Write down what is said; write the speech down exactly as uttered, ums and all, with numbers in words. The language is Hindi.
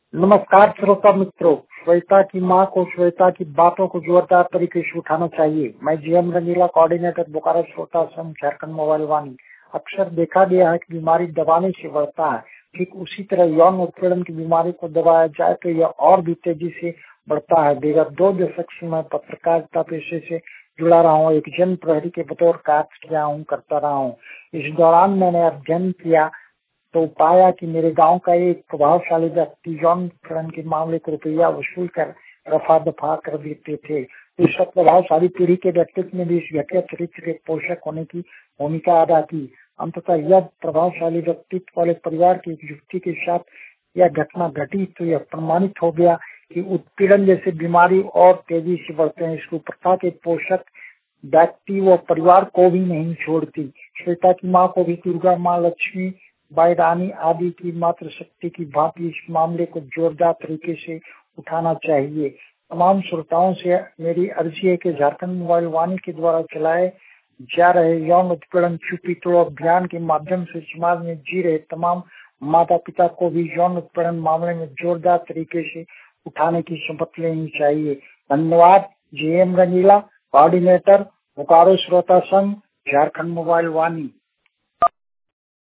नमस्कार श्रोता मित्रों, श्वेता की मां को श्वेता की बातों को जोरदार तरीके से उठाना चाहिए। मैं जीएम रंगीला, कोऑर्डिनेटर बोकारो श्रोता संघ झारखंड मोबाइल वाणी। अक्सर देखा गया है कि बीमारी दबाने से बढ़ता है, ठीक उसी तरह यौन उत्पीड़न की बीमारी को दबाया जाए तो यह और भी तेजी से बढ़ता है। विगत दो दशक से मैं पत्रकारिता पेशे से जुड़ा रहा हूँ, एक जन प्रहरी के बतौर कार्य किया हूँ करता रहा हूँ। इस दौरान मैंने अध्ययन किया तो पाया कि मेरे गांव का एक प्रभावशाली व्यक्ति यौन उत्पीड़न के मामले को रुपया वसूल कर रफा दफा कर देते थे। इस प्रभावशाली पीढ़ी के व्यक्तित्व में भी इस घटिया चरित्र के पोषक होने की भूमिका अदा की। अंततः यह प्रभावशाली व्यक्तित्व वाले परिवार की एक युवती के साथ यह घटना घटी तो यह प्रमाणित हो गया कि उत्पीड़न जैसे बीमारी और तेजी से बढ़ते हैं। इसको प्रथा के पोषक व्यक्ति व परिवार को भी नहीं छोड़ती। श्वेता की माँ को भी दुर्गा माँ, लक्ष्मी बाई रानी आदि की मात्र शक्ति की भांति इस मामले को जोरदार तरीके से उठाना चाहिए। तमाम श्रोताओं से मेरी अर्जी है कि झारखंड मोबाइल वाणी के द्वारा चलाए जा रहे यौन उत्पीड़न छुपी तोड़ो अभियान के माध्यम से समाज में जी रहे तमाम माता पिता को भी यौन उत्पीड़न मामले में जोरदार तरीके से उठाने की शपथ लेनी चाहिए। धन्यवाद। जीएम रंगीला, कोऑर्डिनेटर बोकारो श्रोता संघ झारखंड मोबाइल वाणी।